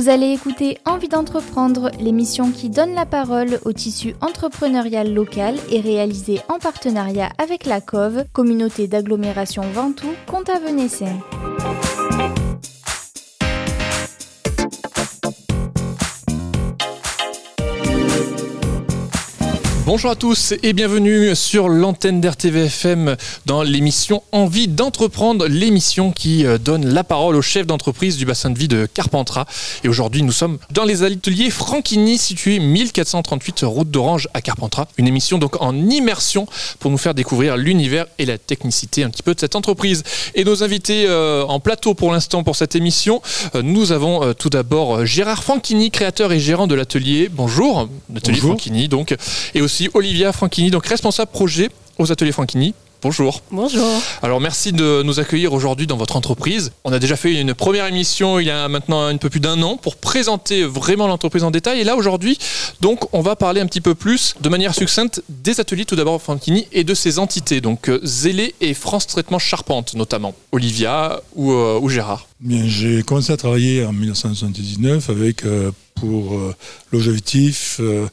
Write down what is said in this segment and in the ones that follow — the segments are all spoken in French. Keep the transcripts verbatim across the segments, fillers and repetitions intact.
Vous allez écouter Envie d'entreprendre, l'émission qui donne la parole au tissu entrepreneurial local et réalisée en partenariat avec la C O V, communauté d'agglomération Ventoux, Contavenay-Seine. Bonjour à tous et bienvenue sur l'antenne d'R T V F M dans l'émission Envie d'entreprendre, l'émission qui donne la parole aux chefs d'entreprise du bassin de vie de Carpentras. Et aujourd'hui, nous sommes dans les ateliers Franchini, situés mille quatre cent trente-huit route d'Orange à Carpentras. Une émission donc en immersion pour nous faire découvrir l'univers et la technicité un petit peu de cette entreprise. Et nos invités euh, en plateau pour l'instant pour cette émission, euh, nous avons euh, tout d'abord Gérard Franchini, créateur et gérant de l'atelier. Bonjour, l'atelier Bonjour. Franchini donc, et aussi Olivia Franchini, donc responsable projet aux ateliers Franchini. Bonjour. Bonjour. Alors merci de nous accueillir aujourd'hui dans votre entreprise. On a déjà fait une première émission il y a maintenant un peu plus d'un an pour présenter vraiment l'entreprise en détail. Et là aujourd'hui, donc on va parler un petit peu plus de manière succincte des ateliers tout d'abord Franchini et de ses entités, donc Zélé et France Traitement Charpente notamment. Olivia ou, euh, ou Gérard. Bien, j'ai commencé à travailler en dix-neuf cent soixante-dix-neuf avec euh, pour euh, l'objectif euh,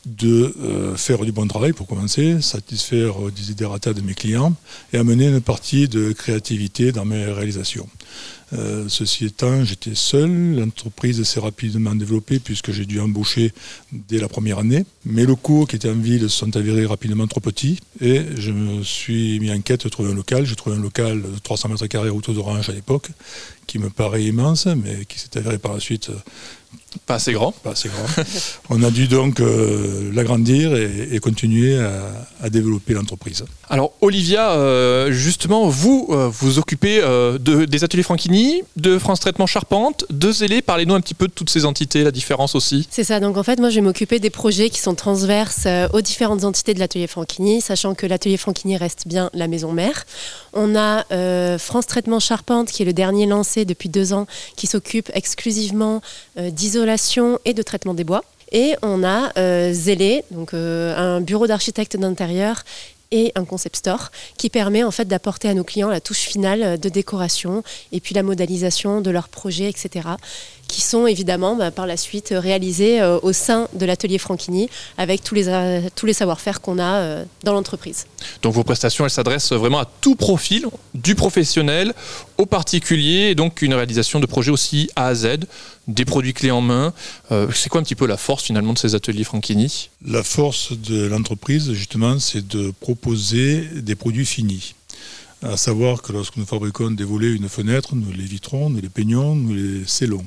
de euh, faire du bon travail pour commencer, satisfaire euh, des desiderata de mes clients et amener une partie de créativité dans mes réalisations. Euh, ceci étant, j'étais seul, l'entreprise s'est rapidement développée puisque j'ai dû embaucher dès la première année. Mes locaux qui étaient en ville se sont avérés rapidement trop petits et je me suis mis en quête de trouver un local. J'ai trouvé un local de trois cents mètres carrés route d'Orange à l'époque qui me paraît immense mais qui s'est avéré par la suite pas assez grand. Pas assez grand. On a dû donc euh, l'agrandir et, et continuer à, à développer l'entreprise. Alors Olivia, euh, justement, vous euh, vous occupez euh, de, des ateliers Franchini, de France Traitement Charpente, de Zélé. Parlez-nous un petit peu de toutes ces entités, la différence aussi. C'est ça, donc en fait moi je vais m'occuper des projets qui sont transverses euh, aux différentes entités de l'atelier Franchini, sachant que l'atelier Franchini reste bien la maison mère. On a euh, France Traitement Charpente qui est le dernier lancé depuis deux ans, qui s'occupe exclusivement euh, d'isolation et de traitement des bois. Et on a euh, Zélé, donc euh, un bureau d'architecte d'intérieur et un concept store qui permet en fait d'apporter à nos clients la touche finale de décoration et puis la modélisation de leurs projets, et cetera, qui sont évidemment bah, par la suite réalisés euh, au sein de l'atelier Franchini avec tous les, euh, tous les savoir-faire qu'on a euh, dans l'entreprise. Donc vos prestations, elles s'adressent vraiment à tout profil, du professionnel au particulier, et donc une réalisation de projets aussi A à Z, des produits clés en main. Euh, c'est quoi un petit peu la force finalement de ces ateliers Franchini ? La force de l'entreprise, justement, c'est de proposer des produits finis. À savoir que lorsque nous fabriquons des volets, une fenêtre, nous les vitrons, nous les peignons, nous les scellons.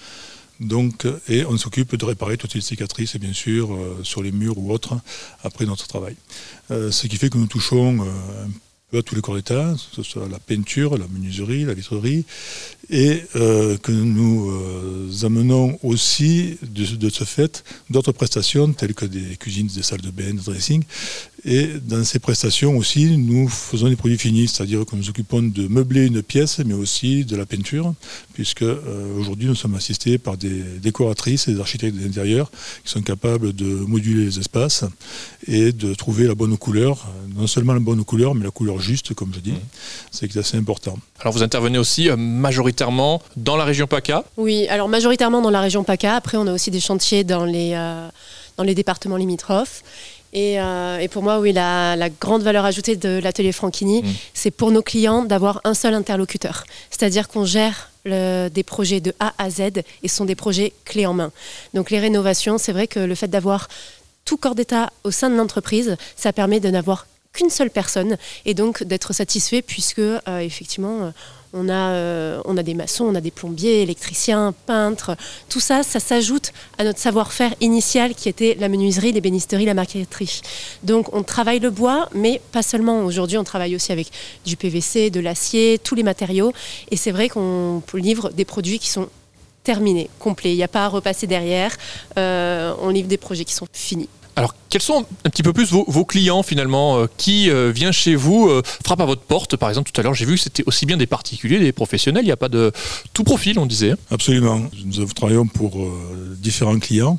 Donc, et on s'occupe de réparer toutes les cicatrices, bien sûr, euh, sur les murs ou autres, après notre travail. Euh, ce qui fait que nous touchons euh, un peu à tous les corps d'état, que ce soit la peinture, la menuiserie, la vitrerie, et euh, que nous euh, amenons aussi, de, de ce fait, d'autres prestations, telles que des cuisines, des salles de bain, des dressings. Et dans ces prestations aussi, nous faisons des produits finis, c'est-à-dire que nous occupons de meubler une pièce, mais aussi de la peinture, puisque euh, aujourd'hui nous sommes assistés par des décoratrices et des architectes d'intérieur qui sont capables de moduler les espaces et de trouver la bonne couleur, non seulement la bonne couleur, mais la couleur juste, comme je dis, mmh. c'est assez important. Alors vous intervenez aussi euh, majoritairement dans la région PACA ? Oui, alors majoritairement dans la région PACA. Après, on a aussi des chantiers dans les, euh, dans les départements limitrophes. Et, euh, et pour moi, oui, la, la grande valeur ajoutée de l'atelier Franchini, mmh. c'est pour nos clients d'avoir un seul interlocuteur. C'est-à-dire qu'on gère le, des projets de A à Z et ce sont des projets clés en main. Donc les rénovations, c'est vrai que le fait d'avoir tout corps d'état au sein de l'entreprise, ça permet de n'avoir qu'une seule personne et donc d'être satisfait puisque euh, effectivement on a, euh, on a des maçons, on a des plombiers, électriciens, peintres, tout ça, ça s'ajoute à notre savoir-faire initial qui était la menuiserie, l'ébénisterie, la marqueterie. Donc on travaille le bois, mais pas seulement. Aujourd'hui on travaille aussi avec du P V C, de l'acier, tous les matériaux et c'est vrai qu'on livre des produits qui sont terminés, complets, il n'y a pas à repasser derrière, euh, on livre des projets qui sont finis. Alors, quels sont un petit peu plus vos, vos clients finalement euh, qui euh, vient chez vous, euh, frappe à votre porte par exemple tout à l'heure, j'ai vu que c'était aussi bien des particuliers, des professionnels, il n'y a pas de tout profil on disait. Absolument, nous travaillons pour euh, différents clients.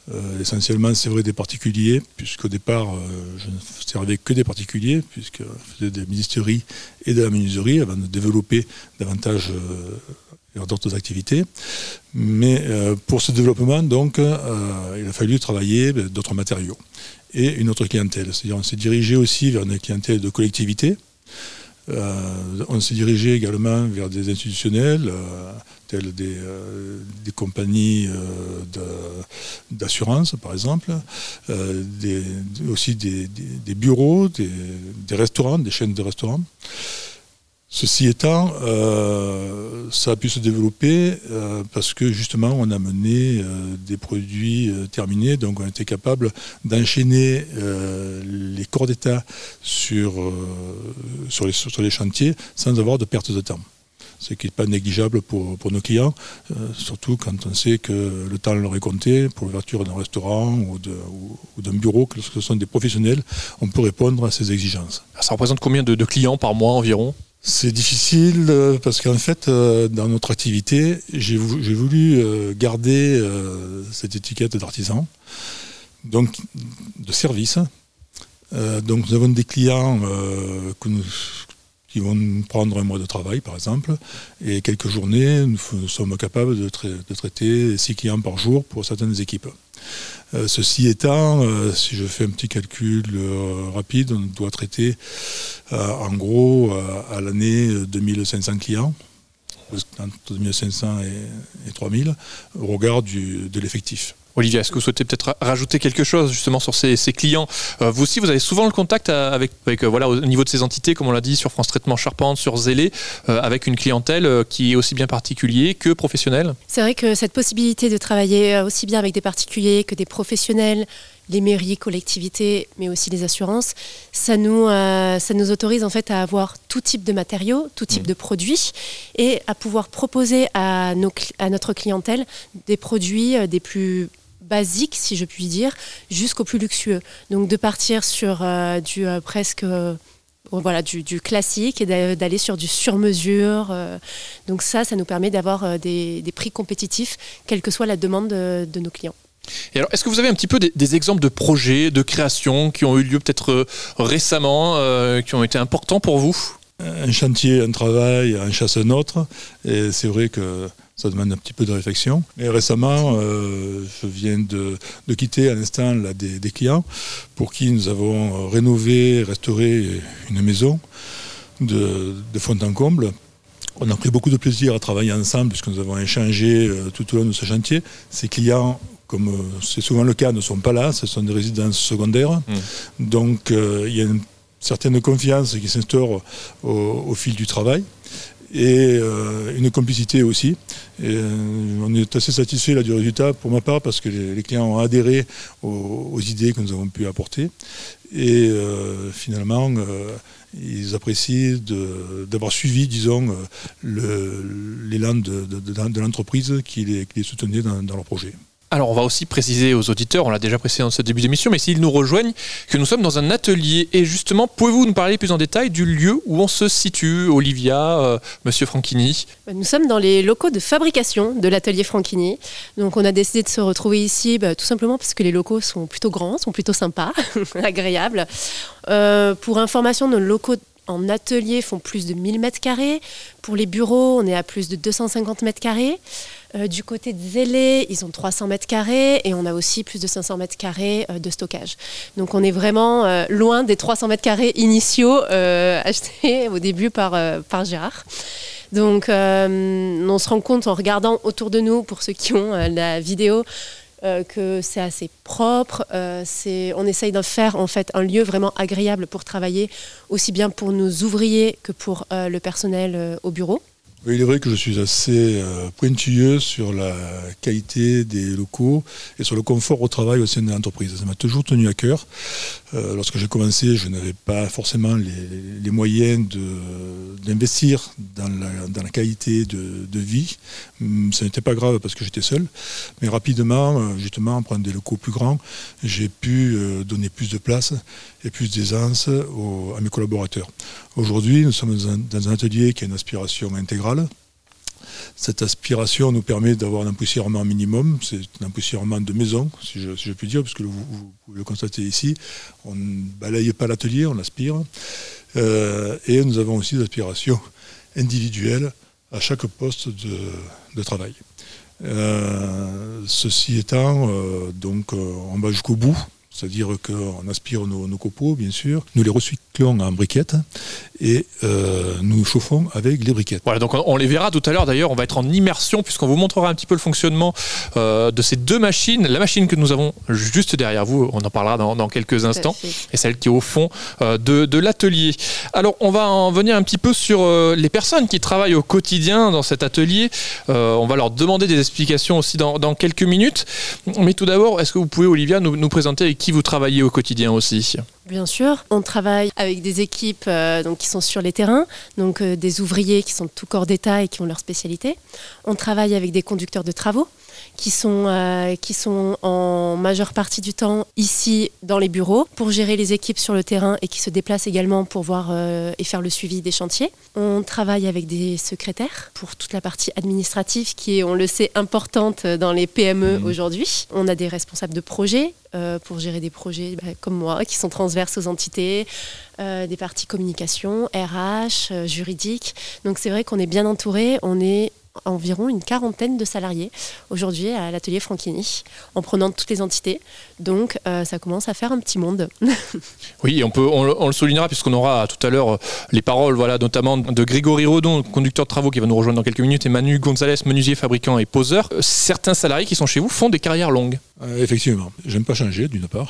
Euh, essentiellement, c'est vrai, des particuliers, puisqu'au départ, euh, je ne servais que des particuliers, puisque je faisais des ministéries et de la menuiserie, avant de développer davantage euh, d'autres activités. Mais euh, pour ce développement, donc, euh, il a fallu travailler ben, d'autres matériaux et une autre clientèle. C'est-à-dire, on s'est dirigé aussi vers une clientèle de collectivité. Euh, on s'est dirigé également vers des institutionnels, euh, tels des, euh, des compagnies euh, de, d'assurance, par exemple, euh, des, aussi des, des, des bureaux, des, des restaurants, des chaînes de restaurants. Ceci étant, euh, ça a pu se développer euh, parce que justement on a mené euh, des produits euh, terminés, donc on était capable d'enchaîner euh, les corps d'état sur, euh, sur, les, sur les chantiers sans avoir de perte de temps. Ce qui n'est pas négligeable pour, pour nos clients, euh, surtout quand on sait que le temps leur est compté pour l'ouverture d'un restaurant ou, de, ou, ou d'un bureau, que ce sont des professionnels, on peut répondre à ces exigences. Ça représente combien de, de clients par mois environ ? C'est difficile euh, parce qu'en fait, euh, dans notre activité, j'ai, vou- j'ai voulu euh, garder euh, cette étiquette d'artisan, donc de service. Euh, donc nous avons des clients euh, que nous, qui vont nous prendre un mois de travail, par exemple, et quelques journées, nous, f- nous sommes capables de, tra- de traiter six clients par jour pour certaines équipes. Euh, ceci étant, euh, si je fais un petit calcul euh, rapide, on doit traiter euh, en gros euh, à l'année deux mille cinq cents clients, entre deux mille cinq cents et, et trois mille, au regard du, de l'effectif. Olivier, est-ce que vous souhaitez peut-être rajouter quelque chose justement sur ces, ces clients ? euh, Vous aussi, vous avez souvent le contact avec, avec euh, voilà, au niveau de ces entités, comme on l'a dit, sur France Traitement Charpente, sur Zélé, euh, avec une clientèle euh, qui est aussi bien particulier que professionnelle ? C'est vrai que cette possibilité de travailler aussi bien avec des particuliers que des professionnels, les mairies, collectivités, mais aussi les assurances, ça nous, euh, ça nous autorise en fait à avoir tout type de matériaux, tout type mmh. de produits et à pouvoir proposer à, nos, à notre clientèle des produits euh, des plus basiques, si je puis dire, jusqu'au plus luxueux. Donc de partir sur euh, du euh, presque... Euh, Voilà, du, du classique et d'aller sur du sur-mesure. Donc ça, ça nous permet d'avoir des, des prix compétitifs, quelle que soit la demande de, de nos clients. Et alors, est-ce que vous avez un petit peu des, des exemples de projets, de créations qui ont eu lieu peut-être récemment, euh, qui ont été importants pour vous ? Un chantier, un travail, un chasse un autre. Et c'est vrai que ça demande un petit peu de réflexion. Et récemment, euh, je viens de, de quitter à l'instant là, des, des clients pour qui nous avons rénové, restauré une maison de, de fond en comble. On a pris beaucoup de plaisir à travailler ensemble puisque nous avons échangé euh, tout au long de ce chantier. Ces clients, comme euh, c'est souvent le cas, ne sont pas là, ce sont des résidences secondaires. Mmh. Donc euh, il y a une certaine confiance qui s'instaure au, au fil du travail. Et euh, une complicité aussi. Et, euh, on est assez satisfait là, du résultat pour ma part parce que les, les clients ont adhéré aux, aux idées que nous avons pu apporter. Et euh, finalement, euh, ils apprécient de, d'avoir suivi, disons, le, l'élan de, de, de, de l'entreprise qui les, qui les soutenait dans, dans leur projet. Alors, on va aussi préciser aux auditeurs, on l'a déjà précisé dans ce début d'émission, mais s'ils nous rejoignent, que nous sommes dans un atelier. Et justement, pouvez-vous nous parler plus en détail du lieu où on se situe, Olivia, euh, Monsieur Franchini ? Nous sommes dans les locaux de fabrication de l'atelier Franchini. Donc, on a décidé de se retrouver ici bah, tout simplement parce que les locaux sont plutôt grands, sont plutôt sympas, agréables. Euh, pour information, nos locaux en atelier font plus de mille mètres carrés. Pour les bureaux, on est à plus de deux cent cinquante mètres carrés. Euh, du côté de Zélé, ils ont trois cents mètres carrés et on a aussi plus de cinq cents mètres carrés euh, de stockage. Donc on est vraiment euh, loin des trois cents mètres carrés initiaux euh, achetés au début par, euh, par Gérard. Donc euh, on se rend compte en regardant autour de nous, pour ceux qui ont euh, la vidéo, euh, que c'est assez propre. Euh, c'est, on essaye de faire en fait un lieu vraiment agréable pour travailler, aussi bien pour nos ouvriers que pour euh, le personnel euh, au bureau. Oui, il est vrai que je suis assez euh, pointilleux sur la qualité des locaux et sur le confort au travail au sein de l'entreprise. Ça m'a toujours tenu à cœur. Euh, lorsque j'ai commencé, je n'avais pas forcément les, les moyens de, d'investir dans la, dans la qualité de, de vie. Ça n'était pas grave parce que j'étais seul. Mais rapidement, justement, en prenant des locaux plus grands, j'ai pu donner plus de place et plus d'aisance aux, à mes collaborateurs. Aujourd'hui, nous sommes dans un, dans un atelier qui a une aspiration intégrale. Cette aspiration nous permet d'avoir un empoussièrement minimum. C'est un empoussièrement de maison, si je, si je puis dire, puisque vous, vous pouvez le constater ici. On ne balaye pas l'atelier, on aspire. Euh, et nous avons aussi des aspirations individuelles à chaque poste de, de travail. Euh, ceci étant, euh, donc, euh, on va jusqu'au bout. C'est-à-dire qu'on aspire nos, nos copeaux, bien sûr, nous les recyclons en briquettes et euh, nous chauffons avec les briquettes. Voilà, donc on, on les verra tout à l'heure. D'ailleurs, on va être en immersion puisqu'on vous montrera un petit peu le fonctionnement euh, de ces deux machines. La machine que nous avons juste derrière vous, on en parlera dans, dans quelques instants, et celle qui est au fond euh, de, de l'atelier. Alors, on va en venir un petit peu sur euh, les personnes qui travaillent au quotidien dans cet atelier. Euh, on va leur demander des explications aussi dans, dans quelques minutes. Mais tout d'abord, est-ce que vous pouvez, Olivia, nous, nous présenter avec qui vous travaillez au quotidien aussi ? Bien sûr, on travaille avec des équipes euh, donc, qui sont sur les terrains, donc euh, des ouvriers qui sont de tout corps d'état et qui ont leur spécialité. On travaille avec des conducteurs de travaux qui sont, euh, qui sont en majeure partie du temps ici dans les bureaux pour gérer les équipes sur le terrain et qui se déplacent également pour voir euh, et faire le suivi des chantiers. On travaille avec des secrétaires pour toute la partie administrative qui est, on le sait, importante dans les P M E mmh. aujourd'hui. On a des responsables de projets euh, pour gérer des projets bah, comme moi qui sont transverses aux entités, euh, des parties communication, R H, euh, juridique. Donc c'est vrai qu'on est bien entouré, on est environ une quarantaine de salariés aujourd'hui à l'atelier Franchini, en prenant toutes les entités. Donc euh, ça commence à faire un petit monde. Oui, on, peut, on, on le soulignera puisqu'on aura tout à l'heure les paroles, voilà, notamment de Grégory Redon, conducteur de travaux qui va nous rejoindre dans quelques minutes, et Manu Gonzalez, menuisier, fabricant et poseur. Certains salariés qui sont chez vous font des carrières longues. Euh, effectivement, j'aime pas changer d'une part.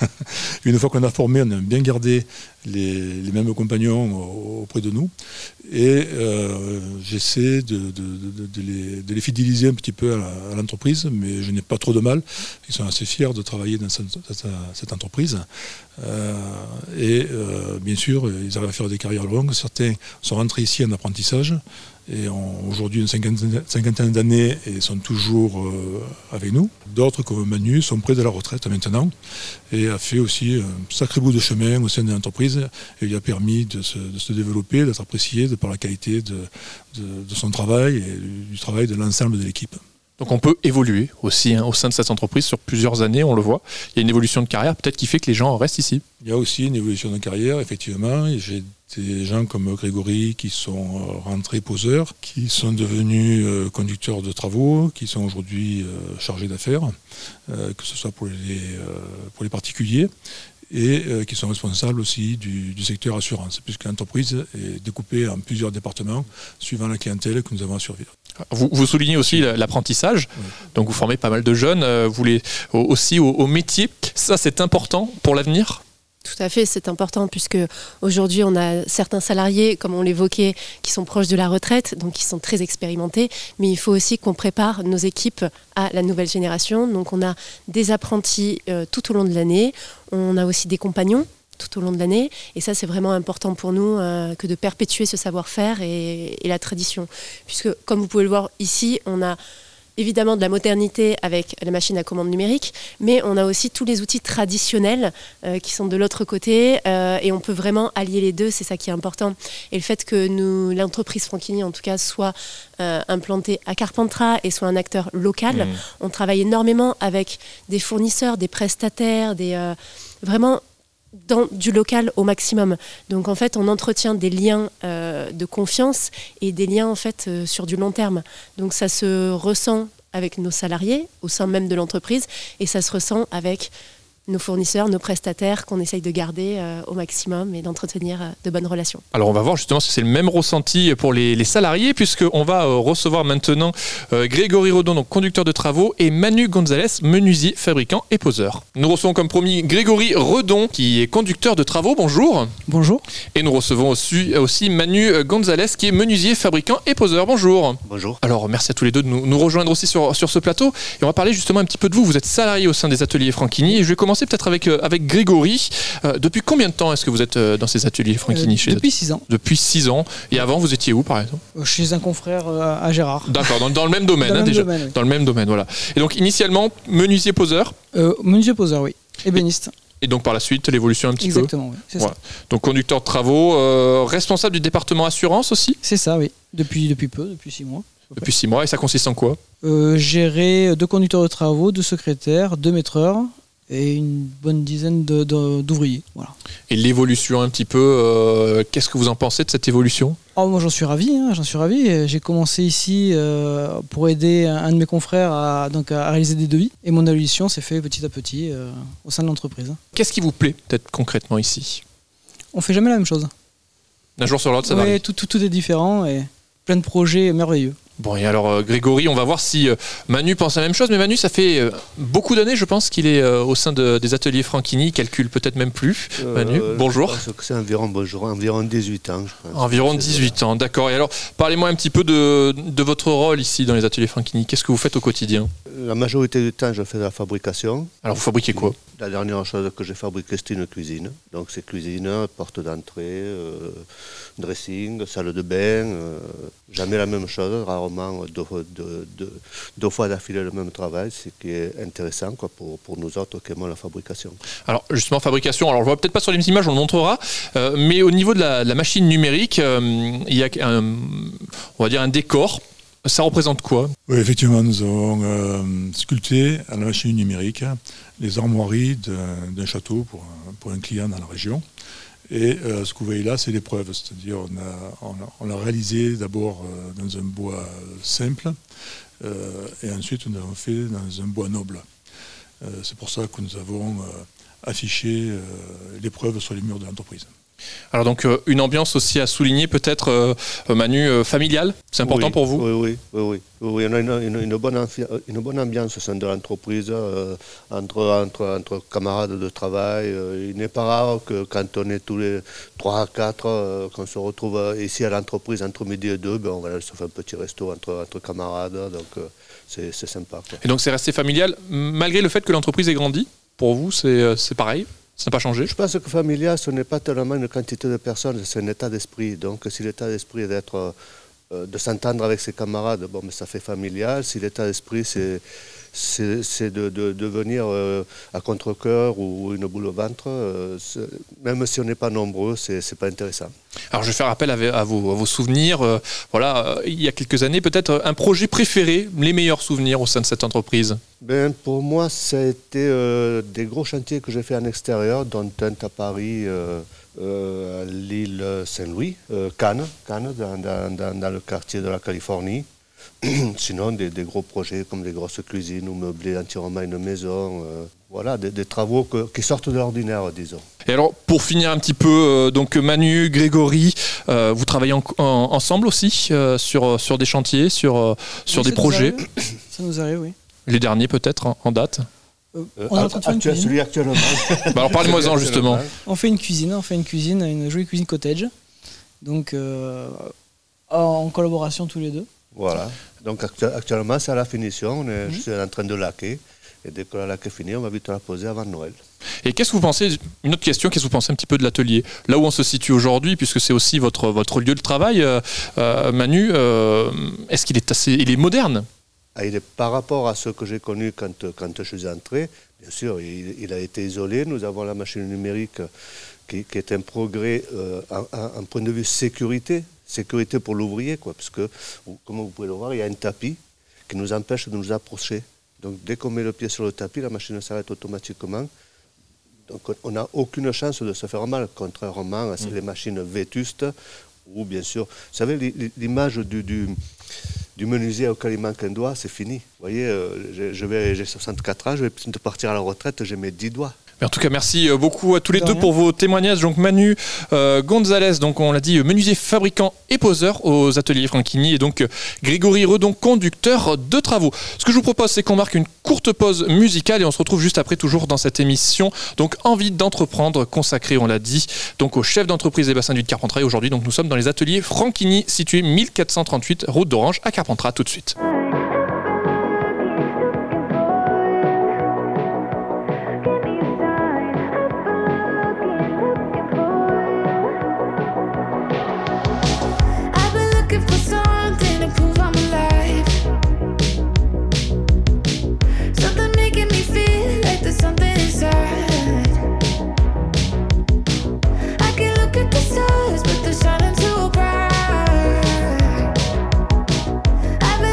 Une fois qu'on a formé, on aime bien garder les, les mêmes compagnons auprès de nous. Et euh, j'essaie de, de, de, de, les, de les fidéliser un petit peu à, la, à l'entreprise, mais je n'ai pas trop de mal. Ils sont assez fiers de travailler dans cette, cette, cette entreprise. Euh, et euh, bien sûr, ils arrivent à faire des carrières longues. Certains sont rentrés ici en apprentissage et ont aujourd'hui une cinquantaine, cinquantaine d'années et sont toujours euh, avec nous. D'autres, comme Manu, sont près de la retraite maintenant et a fait aussi un sacré bout de chemin au sein de l'entreprise et lui a permis de se, de se développer, d'être apprécié de par la qualité de, de, de son travail et du travail de l'ensemble de l'équipe. Donc on peut évoluer aussi hein, au sein de cette entreprise sur plusieurs années, on le voit. Il y a une évolution de carrière peut-être qui fait que les gens restent ici. Il y a aussi une évolution de carrière, effectivement. Et j'ai des gens comme Grégory qui sont rentrés poseurs, qui sont devenus euh, conducteurs de travaux, qui sont aujourd'hui euh, chargés d'affaires, euh, que ce soit pour les, euh, pour les particuliers, et euh, qui sont responsables aussi du, du secteur assurance, puisque l'entreprise est découpée en plusieurs départements suivant la clientèle que nous avons à survivre. Vous, vous soulignez aussi l'apprentissage, oui. Donc vous formez pas mal de jeunes, euh, vous les, aussi au, au métier. Ça, c'est important pour l'avenir ? Tout à fait, c'est important puisque aujourd'hui on a certains salariés, comme on l'évoquait, qui sont proches de la retraite, donc qui sont très expérimentés, mais il faut aussi qu'on prépare nos équipes à la nouvelle génération. Donc on a des apprentis euh, tout au long de l'année, on a aussi des compagnons tout au long de l'année, et ça c'est vraiment important pour nous euh, que de perpétuer ce savoir-faire et, et la tradition. Puisque comme vous pouvez le voir ici, on a évidemment de la modernité avec la machine à commande numérique, mais on a aussi tous les outils traditionnels euh, qui sont de l'autre côté euh, et on peut vraiment allier les deux, c'est ça qui est important. Et le fait que nous, l'entreprise Franchini en tout cas soit euh, implantée à Carpentras et soit un acteur local, mmh. on travaille énormément avec des fournisseurs, des prestataires, des euh, vraiment dans du local au maximum. Donc en fait, on entretient des liens euh, de confiance et des liens en fait euh, sur du long terme. Donc ça se ressent avec nos salariés au sein même de l'entreprise et ça se ressent avec nos fournisseurs, nos prestataires qu'on essaye de garder euh, au maximum et d'entretenir euh, de bonnes relations. Alors on va voir justement si c'est le même ressenti pour les, les salariés puisqu'on va euh, recevoir maintenant euh, Grégory Redon, donc conducteur de travaux, et Manu Gonzalez, menuisier, fabricant et poseur. Nous recevons comme promis Grégory Redon qui est conducteur de travaux. Bonjour. Bonjour. Et nous recevons aussi, aussi Manu Gonzalez qui est menuisier, fabricant et poseur. Bonjour. Bonjour. Alors merci à tous les deux de nous, nous rejoindre aussi sur, sur ce plateau et on va parler justement un petit peu de vous. Vous êtes salarié au sein des ateliers Franchini et je vais commencer peut-être avec, euh, avec Grégory. Euh, depuis combien de temps est-ce que vous êtes euh, dans ces ateliers Franchini? euh, chez Depuis six ans. Depuis six ans. Et avant, vous étiez où par exemple? Chez un confrère euh, à Gérard. D'accord, dans, dans le même domaine dans, hein, le même déjà. domaine, oui. Dans le même domaine, voilà. Et donc initialement, menuisier poseur. Euh, menuisier poseur, oui. Ébéniste. Et donc par la suite, l'évolution un petit Exactement, peu. Oui, c'est voilà. ça. Donc conducteur de travaux, euh, responsable du département assurance aussi. C'est ça, oui. Depuis, depuis peu, depuis six mois. Depuis six mois, et ça consiste en quoi ? Euh, gérer deux conducteurs de travaux, deux secrétaires, deux maîtreurs et une bonne dizaine de, de, d'ouvriers. Voilà. Et l'évolution un petit peu, euh, qu'est-ce que vous en pensez de cette évolution ? Oh, moi j'en suis ravi, hein, j'en suis ravi. J'ai commencé ici euh, pour aider un de mes confrères à, donc, à réaliser des devis. Et mon évolution s'est faite petit à petit euh, au sein de l'entreprise. Qu'est-ce qui vous plaît peut-être concrètement ici ? On fait jamais la même chose. D'un jour sur l'autre, ça ouais, varie. tout, tout, tout est différent et plein de projets merveilleux. Bon, et alors euh, Grégory, on va voir si euh, Manu pense la même chose. Mais Manu, ça fait euh, beaucoup d'années, je pense, qu'il est euh, au sein de, des ateliers Franchini. Il calcule peut-être même plus. Euh, Manu, bonjour. Je pense que c'est environ, bonjour, environ dix-huit ans. Je pense. Environ dix-huit ans, d'accord. Et alors, parlez-moi un petit peu de, de votre rôle ici dans les ateliers Franchini. Qu'est-ce que vous faites au quotidien ? La majorité du temps, je fais de la fabrication. Alors, vous fabriquez quoi ? La dernière chose que j'ai fabriquée, c'était une cuisine. Donc, c'est cuisine, porte d'entrée, euh, dressing, salle de bain. Euh, jamais la même chose, rarement deux, deux, deux, deux fois d'affilée le même travail, ce qui est intéressant quoi, pour, pour nous autres qui aimons la fabrication. Alors, justement, fabrication, alors je ne vois peut-être pas sur les images, on le montrera, euh, mais au niveau de la, de la machine numérique, euh, il y a un, on va dire un décor. Ça représente quoi ? Oui, effectivement, nous avons euh, sculpté à la machine numérique les armoiries d'un, d'un château pour un, pour un client dans la région. Et euh, ce que vous voyez là, c'est l'épreuve. C'est-à-dire on a, on a, on l'a réalisé d'abord euh, dans un bois simple euh, et ensuite on l'a fait dans un bois noble. Euh, c'est pour ça que nous avons euh, affiché euh, l'épreuve sur les murs de l'entreprise. Alors donc euh, une ambiance aussi à souligner peut-être euh, Manu euh, familiale, c'est important oui, pour vous ? Oui, oui, oui, oui, oui. On a une, une, une, bonne, amphi- une bonne ambiance au sein de l'entreprise euh, entre, entre, entre camarades de travail. Euh, il n'est pas rare que quand on est tous les trois à quatre, euh, qu'on se retrouve ici à l'entreprise entre midi et deux, ben on va se faire un petit resto entre, entre camarades, donc euh, c'est, c'est sympa. Quoi. Et donc c'est resté familial malgré le fait que l'entreprise ait grandi ? Pour vous, c'est, c'est pareil ? Ça n'a pas changé ? Je pense que familial, ce n'est pas tellement une quantité de personnes, c'est un état d'esprit. Donc si l'état d'esprit est d'être, euh, de s'entendre avec ses camarades, bon, mais ça fait familial. Si l'état d'esprit, c'est, c'est, c'est de, de, de venir euh, à contre-cœur ou une boule au ventre, euh, même si on n'est pas nombreux, c'est, c'est pas intéressant. Alors je vais faire appel à, à, vos, à vos souvenirs. Euh, voilà, euh, il y a quelques années, peut-être un projet préféré, les meilleurs souvenirs au sein de cette entreprise ? Ben, pour moi, ça a été euh, des gros chantiers que j'ai fait en extérieur, dont un à Paris, euh, euh, à l'île Saint-Louis, euh, Cannes, Cannes dans, dans, dans, dans le quartier de la Californie. Sinon, des, des gros projets comme des grosses cuisines ou meubler entièrement une maison. Euh, voilà, des, des travaux que, qui sortent de l'ordinaire, disons. Et alors, pour finir un petit peu, euh, donc Manu, Grégory, euh, vous travaillez en, en, ensemble aussi euh, sur, sur des chantiers, sur, euh, sur oui, des projets ? Ça nous arrive, oui. Les derniers peut-être en, en date ? Euh, on est en train de faire une cuisine. Celui actuellement. Bah alors parlez-moi-en justement. On fait une cuisine, on fait une cuisine, une jolie cuisine cottage. Donc euh, en collaboration tous les deux. Voilà. Donc actuellement c'est à la finition, on est, mmh. je suis en train de laquer. Et dès que la laque est finie, on va vite la poser avant Noël. Et qu'est-ce que vous pensez, une autre question, qu'est-ce que vous pensez un petit peu de l'atelier ? Là où on se situe aujourd'hui, puisque c'est aussi votre, votre lieu de travail, euh, euh, Manu, euh, est-ce qu'il est assez, il est moderne ? Ah, il est, par rapport à ce que j'ai connu quand, quand je suis entré, bien sûr, il, il a été isolé. Nous avons la machine numérique qui, qui est un progrès euh, en point de vue sécurité, sécurité pour l'ouvrier, quoi, parce que, comme vous pouvez le voir, il y a un tapis qui nous empêche de nous approcher. Donc dès qu'on met le pied sur le tapis, la machine s'arrête automatiquement. Donc on n'a aucune chance de se faire mal, contrairement à mmh. les machines vétustes, où bien sûr, vous savez, l'image du, du, du menuisier auquel il manque un doigt, c'est fini. Vous voyez, euh, je vais, j'ai soixante-quatre ans, je vais peut-être partir à la retraite, j'ai mes dix doigts. En tout cas, merci beaucoup à tous les deux pour vos témoignages. Donc Manu euh, Gonzalez, donc on l'a dit, menuisier, fabricant et poseur aux ateliers Franchini, et donc Grégory Redon, conducteur de travaux. Ce que je vous propose, c'est qu'on marque une courte pause musicale et on se retrouve juste après, toujours dans cette émission. Donc Envie d'entreprendre, consacrée, on l'a dit, donc au chef d'entreprise des bassins du de Carpentras. Et aujourd'hui, donc nous sommes dans les ateliers Franchini, situés mille quatre cent trente-huit route d'Orange à Carpentras. Tout de suite. I've been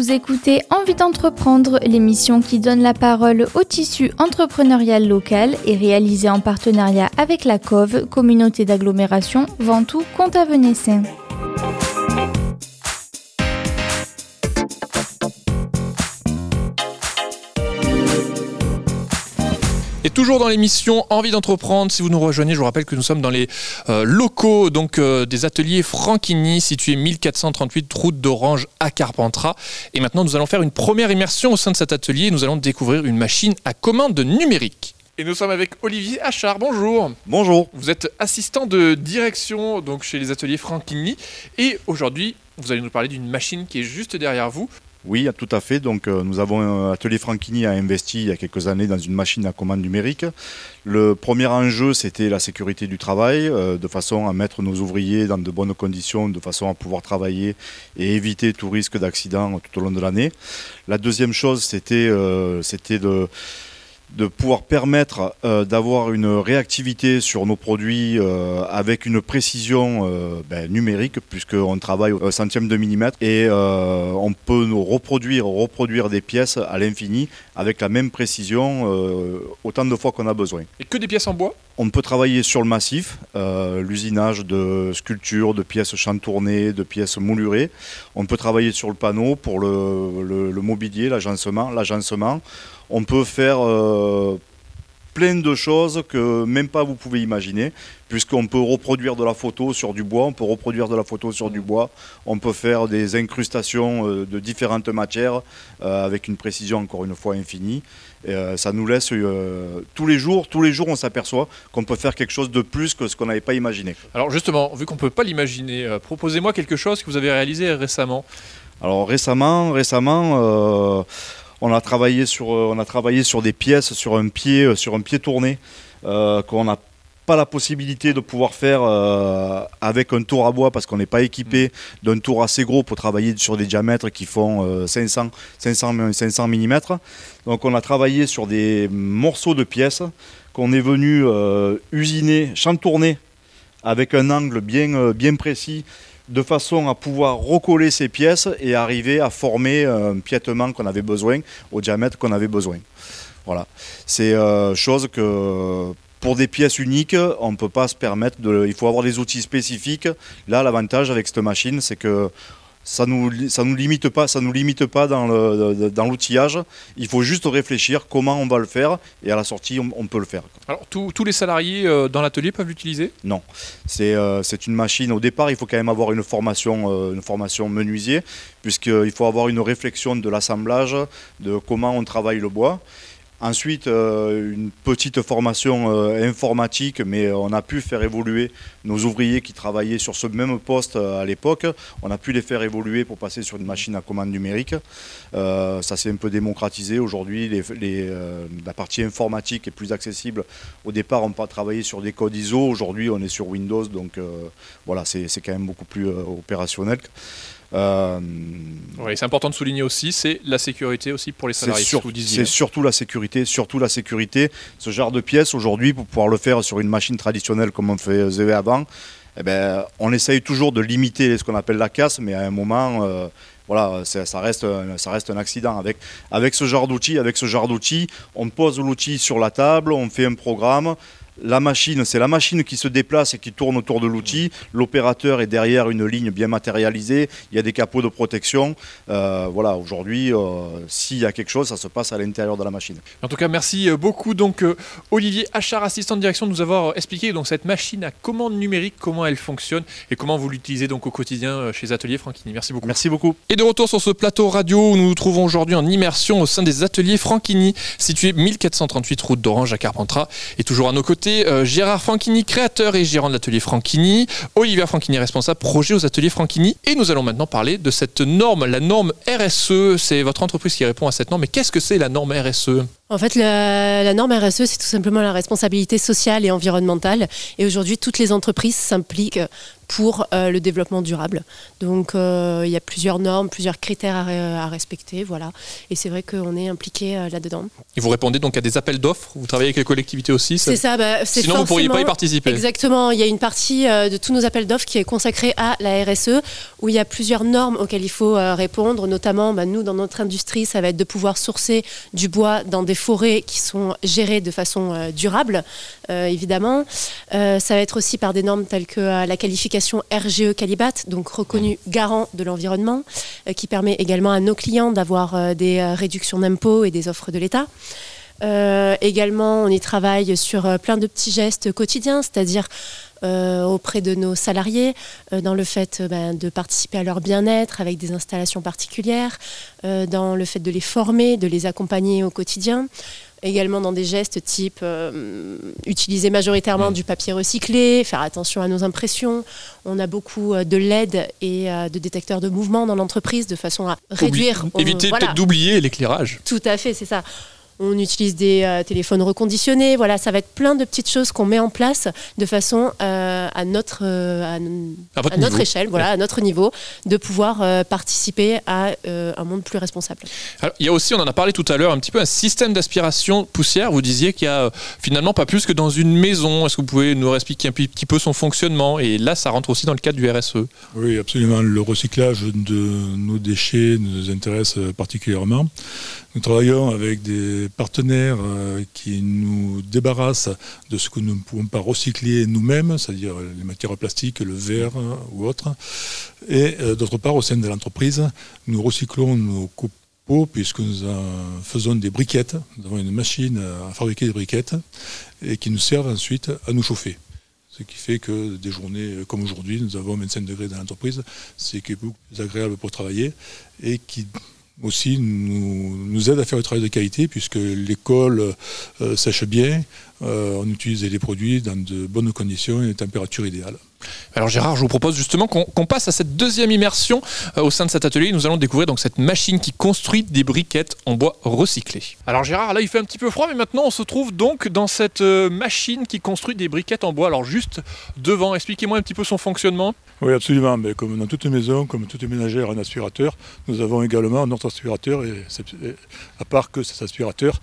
Vous écoutez Envie d'entreprendre, l'émission qui donne la parole au tissu entrepreneurial local et réalisée en partenariat avec la C O V, communauté d'agglomération Ventoux-Comte-Avenay-Saint. Et toujours dans l'émission Envie d'entreprendre, si vous nous rejoignez, je vous rappelle que nous sommes dans les euh, locaux donc, euh, des ateliers Franchini, situés mille quatre cent trente-huit route d'Orange à Carpentras. Et maintenant, nous allons faire une première immersion au sein de cet atelier. Nous allons découvrir une machine à commande numérique. Et nous sommes avec Olivier Achard. Bonjour. Bonjour. Vous êtes assistant de direction donc, chez les ateliers Franchini. Et aujourd'hui, vous allez nous parler d'une machine qui est juste derrière vous. Oui, tout à fait. Donc, euh, nous avons un atelier Franchini a investi il y a quelques années dans une machine à commande numérique. Le premier enjeu, c'était la sécurité du travail, euh, de façon à mettre nos ouvriers dans de bonnes conditions, de façon à pouvoir travailler et éviter tout risque d'accident tout au long de l'année. La deuxième chose, c'était, euh, c'était de... de pouvoir permettre euh, d'avoir une réactivité sur nos produits euh, avec une précision euh, ben, numérique, puisqu'on travaille au centième de millimètre et euh, on peut nous reproduire, reproduire des pièces à l'infini avec la même précision euh, autant de fois qu'on a besoin. Et que des pièces en bois ? On peut travailler sur le massif, euh, l'usinage de sculptures, de pièces chantournées, de pièces moulurées. On peut travailler sur le panneau pour le, le, le mobilier, l'agencement, l'agencement. On peut faire euh, plein de choses que même pas vous pouvez imaginer, puisqu'on peut reproduire de la photo sur du bois, on peut reproduire de la photo sur du bois, on peut faire des incrustations euh, de différentes matières euh, avec une précision encore une fois infinie. Et, euh, ça nous laisse euh, tous les jours, tous les jours on s'aperçoit qu'on peut faire quelque chose de plus que ce qu'on n'avait pas imaginé. Alors justement, vu qu'on ne peut pas l'imaginer, euh, proposez-moi quelque chose que vous avez réalisé récemment. Alors récemment, récemment euh, On a travaillé sur, on a travaillé sur des pièces, sur un pied, sur un pied tourné, euh, qu'on n'a pas la possibilité de pouvoir faire euh, avec un tour à bois parce qu'on n'est pas équipé d'un tour assez gros pour travailler sur des diamètres qui font euh, cinq cents millimètres. Donc on a travaillé sur des morceaux de pièces qu'on est venu euh, usiner, chantourner avec un angle bien, euh, bien précis, de façon à pouvoir recoller ces pièces et arriver à former un piétement qu'on avait besoin, au diamètre qu'on avait besoin. Voilà. C'est euh, chose que pour des pièces uniques, on ne peut pas se permettre de... Il faut avoir des outils spécifiques. Là, l'avantage avec cette machine, c'est que ça nous, ça nous limite pas, ça nous limite pas dans, le, dans l'outillage. Il faut juste réfléchir comment on va le faire et à la sortie, on, on peut le faire. Alors, tous, tous les salariés euh, dans l'atelier peuvent l'utiliser ? Non. C'est, euh, c'est une machine. Au départ, il faut quand même avoir une formation, euh, une formation menuisier, puisqu'il faut avoir une réflexion de l'assemblage, de comment on travaille le bois. Ensuite, euh, une petite formation euh, informatique, mais on a pu faire évoluer nos ouvriers qui travaillaient sur ce même poste euh, à l'époque. On a pu les faire évoluer pour passer sur une machine à commande numérique. Euh, ça s'est un peu démocratisé. Aujourd'hui, les, les, euh, la partie informatique est plus accessible. Au départ, on peut travailler sur des codes I S O. Aujourd'hui, on est sur Windows, donc euh, voilà, c'est, c'est quand même beaucoup plus euh, opérationnel. Euh, oui, c'est important de souligner aussi, c'est la sécurité aussi pour les salariés. C'est, sur, c'est surtout la sécurité, surtout la sécurité. Ce genre de pièces aujourd'hui, pour pouvoir le faire sur une machine traditionnelle comme on faisait avant, eh ben, on essaye toujours de limiter ce qu'on appelle la casse, mais à un moment, euh, voilà, ça, ça, reste, ça reste un accident. Avec, avec ce genre d'outil, avec ce genre d'outil, on pose l'outil sur la table, on fait un programme. La machine, c'est la machine qui se déplace et qui tourne autour de l'outil. L'opérateur est derrière une ligne bien matérialisée. Il y a des capots de protection. Euh, voilà, aujourd'hui, euh, s'il y a quelque chose, ça se passe à l'intérieur de la machine. En tout cas, merci beaucoup donc euh, Olivier Achard, assistant de direction, de nous avoir expliqué donc cette machine à commande numérique, comment elle fonctionne et comment vous l'utilisez donc au quotidien chez Ateliers Franchini. Merci beaucoup. Merci beaucoup. Et de retour sur ce plateau radio où nous nous trouvons aujourd'hui en immersion au sein des Ateliers Franchini, situés mille quatre cent trente-huit route d'Orange à Carpentras. Et toujours à nos côtés, Euh, Gérard Franchini, créateur et gérant de l'atelier Franchini, Olivier Franchini, responsable projet aux ateliers Franchini. Et nous allons maintenant parler de cette norme, la norme R S E. C'est votre entreprise qui répond à cette norme. Mais qu'est-ce que c'est la norme R S E ? En fait, la, la norme R S E, c'est tout simplement la responsabilité sociale et environnementale. Et aujourd'hui, toutes les entreprises s'impliquent pour euh, le développement durable. Donc, euh, il y a plusieurs normes, plusieurs critères à, à respecter. Voilà. Et c'est vrai qu'on est impliqué euh, là-dedans. Et vous répondez donc à des appels d'offres. Vous travaillez avec les collectivités aussi. C'est ça. Bah, c'est Sinon, vous ne pourriez pas y participer. Exactement. Il y a une partie euh, de tous nos appels d'offres qui est consacrée à la R S E, où il y a plusieurs normes auxquelles il faut euh, répondre. Notamment, bah, nous, dans notre industrie, ça va être de pouvoir sourcer du bois dans des forêts qui sont gérées de façon euh, durable, euh, évidemment. Euh, ça va être aussi par des normes telles que euh, la qualification R G E Calibat, donc reconnu garant de l'environnement, euh, qui permet également à nos clients d'avoir euh, des euh, réductions d'impôts et des offres de l'État. Euh, également, on y travaille sur euh, plein de petits gestes quotidiens, c'est-à-dire euh, auprès de nos salariés, euh, dans le fait euh, ben, de participer à leur bien-être avec des installations particulières, euh, dans le fait de les former, de les accompagner au quotidien. Également dans des gestes type euh, utiliser majoritairement mmh. du papier recyclé, faire attention à nos impressions. On a beaucoup de L E D et euh, de détecteurs de mouvement dans l'entreprise de façon à réduire... Oublie, éviter on, voilà. peut-être d'oublier l'éclairage. Tout à fait, c'est ça. On utilise des euh, téléphones reconditionnés. Voilà, ça va être plein de petites choses qu'on met en place de façon euh, à notre, euh, à, à, à notre échelle, voilà, ouais. à notre niveau, de pouvoir euh, participer à euh, un monde plus responsable. Alors, il y a aussi, on en a parlé tout à l'heure, un petit peu un système d'aspiration poussière. Vous disiez qu'il y a euh, finalement pas plus que dans une maison. Est-ce que vous pouvez nous expliquer un petit peu son fonctionnement? Et là, ça rentre aussi dans le cadre du R S E. Oui, absolument. Le recyclage de nos déchets nous intéresse particulièrement. Nous travaillons avec des partenaires euh, qui nous débarrassent de ce que nous ne pouvons pas recycler nous-mêmes, c'est-à-dire les matières plastiques, le verre euh, ou autre. Et euh, d'autre part, au sein de l'entreprise, nous recyclons nos copeaux puisque nous en faisons des briquettes. Nous avons une machine à fabriquer des briquettes et qui nous servent ensuite à nous chauffer. Ce qui fait que des journées comme aujourd'hui, nous avons vingt-cinq degrés dans l'entreprise, c'est qui est beaucoup plus agréable pour travailler et qui aussi nous, nous aide à faire le travail de qualité puisque l'école euh, sèche bien, euh, on utilise les produits dans de bonnes conditions et des températures idéales. Alors Gérard, je vous propose justement qu'on, qu'on passe à cette deuxième immersion euh, au sein de cet atelier. Nous allons découvrir donc cette machine qui construit des briquettes en bois recyclé. Alors Gérard, là il fait un petit peu froid, mais maintenant on se trouve donc dans cette euh, machine qui construit des briquettes en bois. Alors juste devant, expliquez-moi un petit peu son fonctionnement. Oui, absolument. Mais comme dans toute maison, comme toute ménagère, un aspirateur, nous avons également notre aspirateur, et à part que cet aspirateur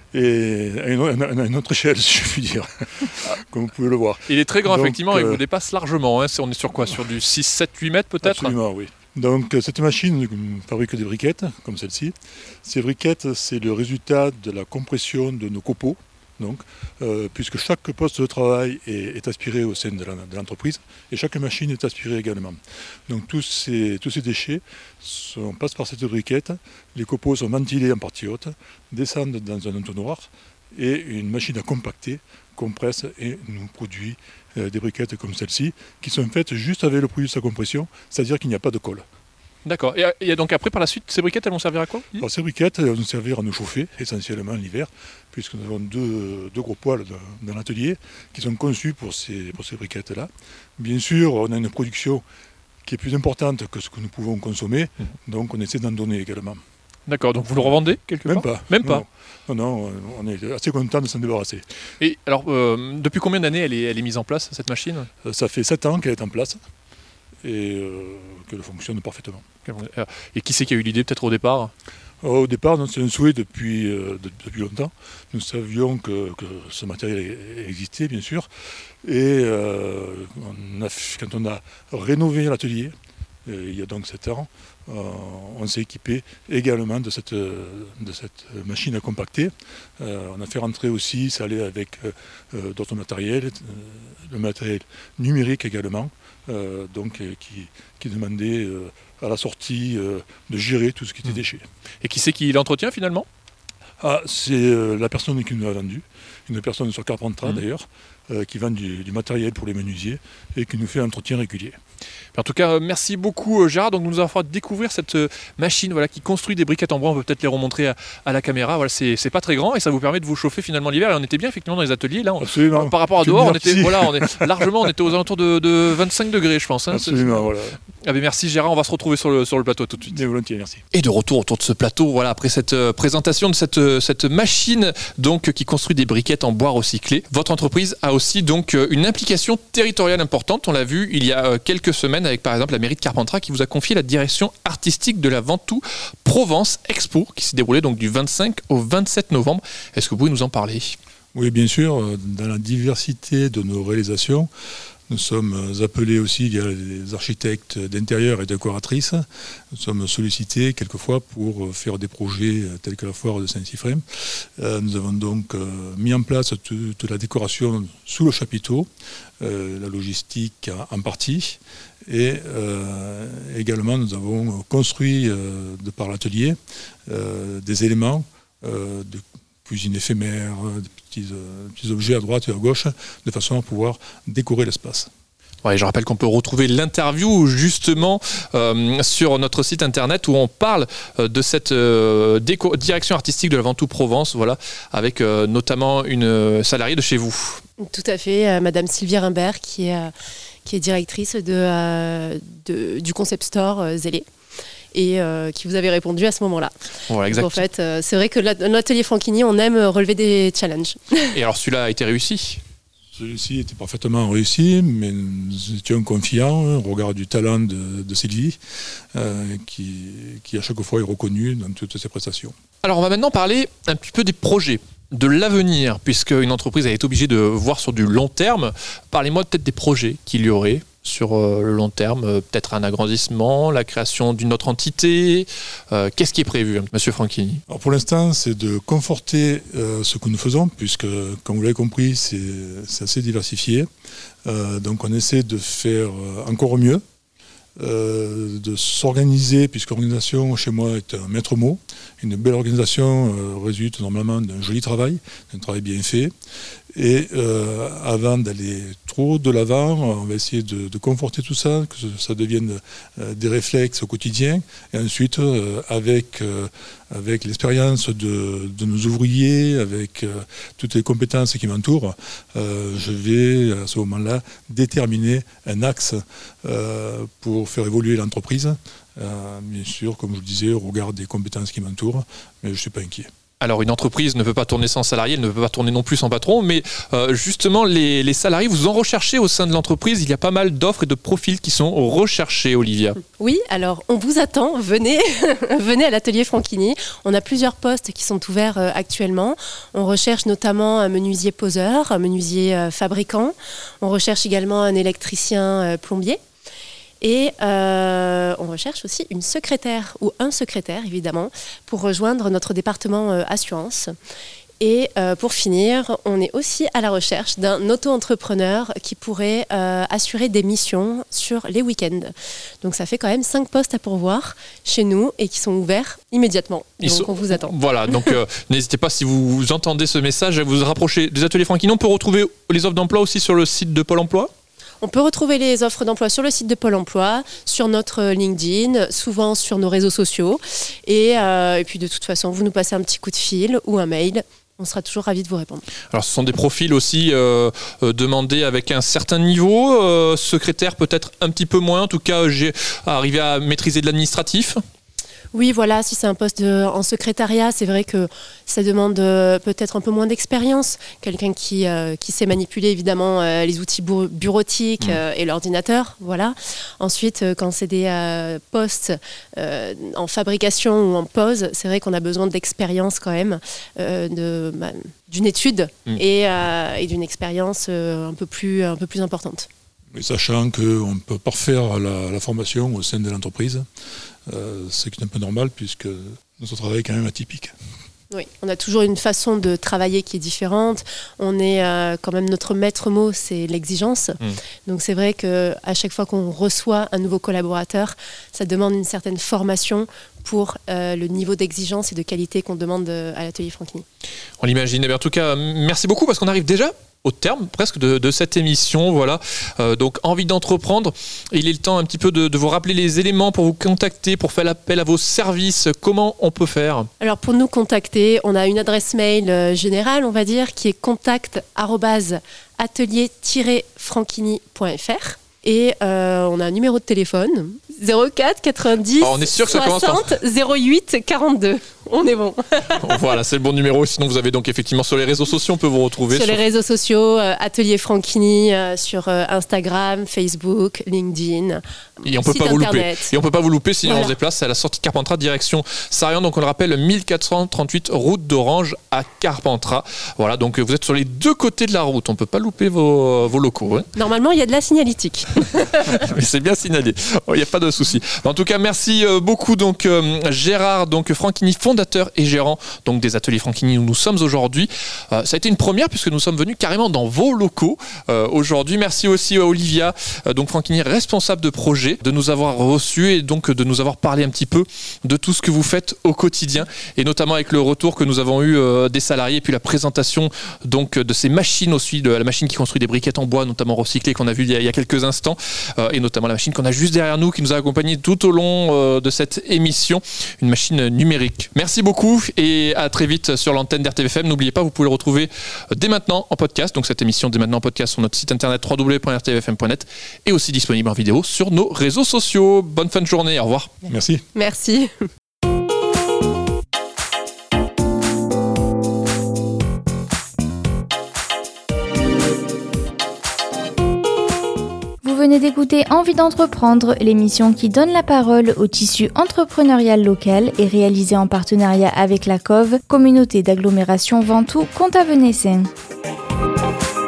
et à une, à une autre échelle, si je puis dire, comme vous pouvez le voir. Il est très grand, donc, effectivement, et euh, vous dépasse largement. Hein. On est sur quoi? Sur du six, sept, huit mètres peut-être? Absolument, oui. Donc cette machine fabrique des briquettes, comme celle-ci. Ces briquettes, c'est le résultat de la compression de nos copeaux. Donc, euh, puisque chaque poste de travail est, est aspiré au sein de, la, de l'entreprise et chaque machine est aspirée également. Donc tous ces, tous ces déchets sont, passent par cette briquette, les copeaux sont ventilés en partie haute, descendent dans un entonnoir et une machine à compacter compresse et nous produit euh, des briquettes comme celle-ci qui sont faites juste avec le produit de sa compression, c'est-à-dire qu'il n'y a pas de colle. D'accord. Et, et donc après, par la suite, ces briquettes, elles vont servir à quoi? Alors, ces briquettes, elles vont nous servir à nous chauffer, essentiellement l'hiver, puisque nous avons deux, deux gros poêles dans l'atelier qui sont conçus pour ces, pour ces briquettes-là. Bien sûr, on a une production qui est plus importante que ce que nous pouvons consommer, mmh. donc on essaie d'en donner également. D'accord, donc vous le revendez quelque Même part? pas. Même pas. Non, non, non, on est assez content de s'en débarrasser. Et alors, euh, depuis combien d'années elle est, elle est mise en place, cette machine? Ça fait sept ans qu'elle est en place et euh, qu'elle fonctionne parfaitement. Et qui c'est qui a eu l'idée peut-être au départ? Au départ, c'est un souhait depuis, euh, de, depuis longtemps. Nous savions que, que ce matériel existait, bien sûr. Et euh, on a, quand on a rénové l'atelier, il y a donc sept ans, euh, on s'est équipé également de cette, de cette machine à compacter. Euh, on a fait rentrer aussi, ça allait avec euh, d'autres matériels, euh, le matériel numérique également, euh, donc, qui, qui demandait euh, à la sortie euh, de gérer tout ce qui était déchets. Et qui c'est qui l'entretient finalement? Ah, c'est euh, la personne qui nous a vendu, une personne sur Carpentras mmh. d'ailleurs, euh, qui vend du, du matériel pour les menuisiers et qui nous fait un entretien régulier. En tout cas, merci beaucoup Gérard. Donc, nous allons faire découvrir cette machine voilà, qui construit des briquettes en bois. On peut peut-être les remontrer à, à la caméra. Voilà, c'est, c'est pas très grand et ça vous permet de vous chauffer finalement l'hiver. Et on était bien effectivement dans les ateliers. Là, on, Absolument. Par rapport à dehors, on était, voilà, on est, largement, on était aux alentours de, de vingt-cinq degrés, je pense. Hein. Absolument, c'est, voilà. Ah ben merci Gérard, on va se retrouver sur le, sur le plateau tout de suite. Bien volontiers, merci. Et de retour autour de ce plateau, voilà, après cette euh, présentation de cette, euh, cette machine donc, qui construit des briquettes en bois recyclé. Votre entreprise a aussi donc euh, une implication territoriale importante. On l'a vu il y a euh, quelques semaines avec par exemple la mairie de Carpentras qui vous a confié la direction artistique de la Ventoux Provence Expo qui s'est déroulée donc du vingt-cinq au vingt-sept novembre. Est-ce que vous pouvez nous en parler ? Oui, bien sûr, dans la diversité de nos réalisations, nous sommes appelés aussi via les architectes d'intérieur et décoratrices. Nous sommes sollicités quelquefois pour faire des projets tels que la foire de Saint-Siffrem. Nous avons donc mis en place toute la décoration sous le chapiteau, la logistique en partie. Et euh, également, nous avons construit, euh, de par l'atelier, euh, des éléments euh, de cuisine éphémère, des petits, euh, petits objets à droite et à gauche, de façon à pouvoir décorer l'espace. Ouais, je rappelle qu'on peut retrouver l'interview justement euh, sur notre site internet où on parle euh, de cette euh, déco- direction artistique de la Ventoux Provence, voilà, avec euh, notamment une salariée de chez vous. Tout à fait, euh, Madame Sylvie Rimbert qui est, euh, qui est directrice de, euh, de, du concept store euh, Zélé. Et euh, qui vous avait répondu à ce moment-là. Voilà, exactement. Donc, en fait, euh, c'est vrai que l'atelier Franchini, on aime relever des challenges. Et alors celui-là a été réussi ? Celui-ci était parfaitement réussi, mais nous étions confiants au regard du talent de, de Sylvie, euh, qui, qui à chaque fois est reconnue dans toutes ses prestations. Alors on va maintenant parler un petit peu des projets, de l'avenir, puisque une entreprise a été obligée de voir sur du long terme. Parlez-moi peut-être des projets qu'il y aurait sur euh, le long terme, euh, peut-être un agrandissement, la création d'une autre entité. Euh, qu'est-ce qui est prévu, hein, Monsieur Franchini ? Alors pour l'instant, c'est de conforter euh, ce que nous faisons, puisque, comme vous l'avez compris, c'est, c'est assez diversifié. Euh, donc on essaie de faire encore mieux, euh, de s'organiser, puisque l'organisation chez moi est un maître mot. Une belle organisation euh, résulte normalement d'un joli travail, d'un travail bien fait. Et euh, avant d'aller trop de l'avant, on va essayer de, de conforter tout ça, que ça devienne euh, des réflexes au quotidien. Et ensuite, euh, avec, euh, avec l'expérience de, de nos ouvriers, avec euh, toutes les compétences qui m'entourent, euh, je vais à ce moment-là déterminer un axe euh, pour faire évoluer l'entreprise. Euh, bien sûr, comme je le disais, au regard des compétences qui m'entourent, mais je ne suis pas inquiet. Alors une entreprise ne peut pas tourner sans salarié, elle ne peut pas tourner non plus sans patron, mais euh, justement les, les salariés, vous en recherchez au sein de l'entreprise, il y a pas mal d'offres et de profils qui sont recherchés, Olivia. Oui, alors on vous attend, venez, venez à l'atelier Franchini. On a plusieurs postes qui sont ouverts euh, actuellement. On recherche notamment un menuisier poseur, un menuisier euh, fabricant. On recherche également un électricien euh, plombier. Et euh, on recherche aussi une secrétaire ou un secrétaire, évidemment, pour rejoindre notre département euh, assurance. Et euh, pour finir, on est aussi à la recherche d'un auto-entrepreneur qui pourrait euh, assurer des missions sur les week-ends. Donc ça fait quand même cinq postes à pourvoir chez nous et qui sont ouverts immédiatement. Ils donc sont... on vous attend. Voilà, donc euh, n'hésitez pas si vous entendez ce message à vous rapprocher des ateliers Franchini. On peut retrouver les offres d'emploi aussi sur le site de Pôle emploi ? On peut retrouver les offres d'emploi sur le site de Pôle emploi, sur notre LinkedIn, souvent sur nos réseaux sociaux. Et, euh, et puis de toute façon, vous nous passez un petit coup de fil ou un mail. On sera toujours ravis de vous répondre. Alors ce sont des profils aussi euh, euh, demandés avec un certain niveau, euh, secrétaire peut-être un petit peu moins, en tout cas j'ai arrivé à maîtriser de l'administratif. Oui, voilà, si c'est un poste de, en secrétariat, c'est vrai que ça demande euh, peut-être un peu moins d'expérience. Quelqu'un qui, euh, qui sait manipuler évidemment euh, les outils bu- bureautiques Mmh. euh, et l'ordinateur, voilà. Ensuite, euh, quand c'est des euh, postes euh, en fabrication ou en pose, c'est vrai qu'on a besoin d'expérience quand même, euh, de, bah, d'une étude Mmh. et, euh, et d'une expérience euh, un peu plus, un peu plus importante. Mais sachant qu'on peut parfaire la, la formation au sein de l'entreprise, euh, c'est un peu normal puisque notre travail est quand même atypique. Oui, on a toujours une façon de travailler qui est différente. On est euh, quand même, notre maître mot, c'est l'exigence. Mmh. Donc c'est vrai qu'à chaque fois qu'on reçoit un nouveau collaborateur, ça demande une certaine formation pour euh, le niveau d'exigence et de qualité qu'on demande à l'atelier Franchini. On l'imagine. Mais en tout cas, merci beaucoup parce qu'on arrive déjà au terme presque de, de cette émission. Voilà. Euh, donc, envie d'entreprendre. Il est le temps un petit peu de, de vous rappeler les éléments pour vous contacter, pour faire appel à vos services. Comment on peut faire ? Alors, pour nous contacter, on a une adresse mail euh, générale, on va dire, qui est contact arobase atelier tiret franchini point f r. Et euh, on a un numéro de téléphone, zéro quatre quatre-vingt-dix oh, on est sûr que ça soixante zéro huit quarante-deux. On est bon. Voilà, c'est le bon numéro. Sinon, vous avez donc effectivement sur les réseaux sociaux, on peut vous retrouver. Sur, sur... les réseaux sociaux, euh, Atelier Franchini, euh, sur euh, Instagram, Facebook, LinkedIn. Et on peut pas internet. vous louper. Et on peut pas vous louper si Voilà. on se déplace. C'est à la sortie de Carpentras, direction Sarian. Donc on le rappelle, mille quatre cent trente-huit route d'Orange à Carpentras. Voilà, donc vous êtes sur les deux côtés de la route. On peut pas louper vos, vos locaux. Hein. Normalement, il y a de la signalétique. Mais c'est bien signalé. Il n'y a pas de souci. En tout cas, merci beaucoup donc euh, Gérard donc Franchini, fondateur et gérant donc des ateliers Franchini où nous sommes aujourd'hui. Euh, ça a été une première puisque nous sommes venus carrément dans vos locaux euh, aujourd'hui. Merci aussi à Olivia euh, donc Franchini, responsable de projet, de nous avoir reçus et donc de nous avoir parlé un petit peu de tout ce que vous faites au quotidien et notamment avec le retour que nous avons eu euh, des salariés et puis la présentation donc de ces machines aussi, de la machine qui construit des briquettes en bois notamment recyclées qu'on a vu il y a, il y a quelques instants euh, et notamment la machine qu'on a juste derrière nous qui nous a accompagnés tout au long euh, de cette émission, une machine numérique. Merci beaucoup et à très vite sur l'antenne d'R T V F M. N'oubliez pas, vous pouvez le retrouver dès maintenant en podcast, donc cette émission dès maintenant en podcast sur notre site internet w w w point r t v f m point net et aussi disponible en vidéo sur nos réseaux sociaux. Bonne fin de journée, au revoir. Merci. Merci. Vous venez d'écouter Envie d'entreprendre, l'émission qui donne la parole au tissu entrepreneurial local et réalisée en partenariat avec la C O V, communauté d'agglomération Ventoux Contavenay-Seine.